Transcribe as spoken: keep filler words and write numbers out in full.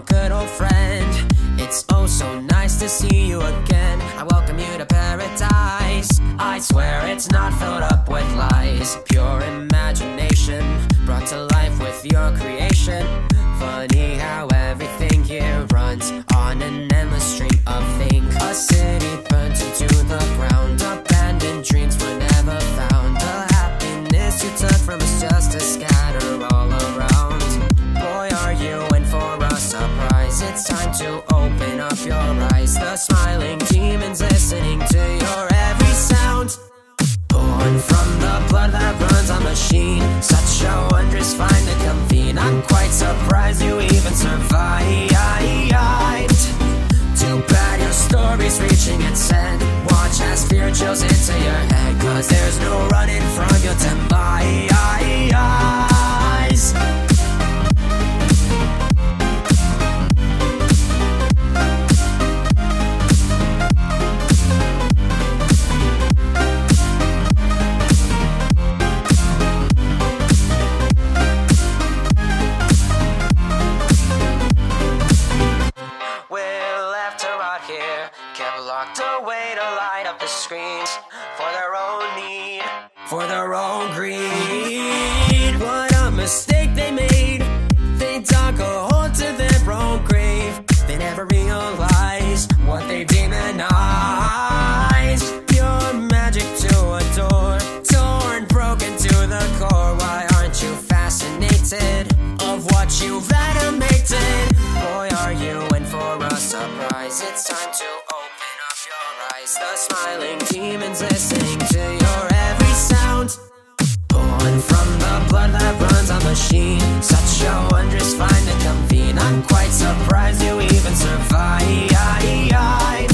good old friend. It's oh so nice to see you again. I welcome you to paradise. I swear it's not filled up with lies. Pure imagination brought to life with your creation. Funny how everything here runs on an endless stream of things. A city burnt into the ground. Abandoned dreams were never found. The happiness you took from us just to scatter all around. Boy, are you in for a surprise. It's time to open up your eyes. The smiling demons listening to your every sound. Born from the blood that runs a machine. Such a wondrous find to convene. I'm quite surprised you even survived. Too bad your story's reaching its end. Watch as fear chills into your head, cause there's no running from your demise. Here, kept locked away to light up the screens for their own need, for their own greed. What a mistake they made. They dug a hole to their own grave. They never realized what they demonized. Pure magic to adore, torn, broken to the core. Why aren't you fascinated of what you've animated? Boy, are you in for a surprise. It's time to open up your eyes. The smiling demons listening to your every sound. Born from the blood that runs a machine. Such a wondrous find to convene. I'm quite surprised you even survived.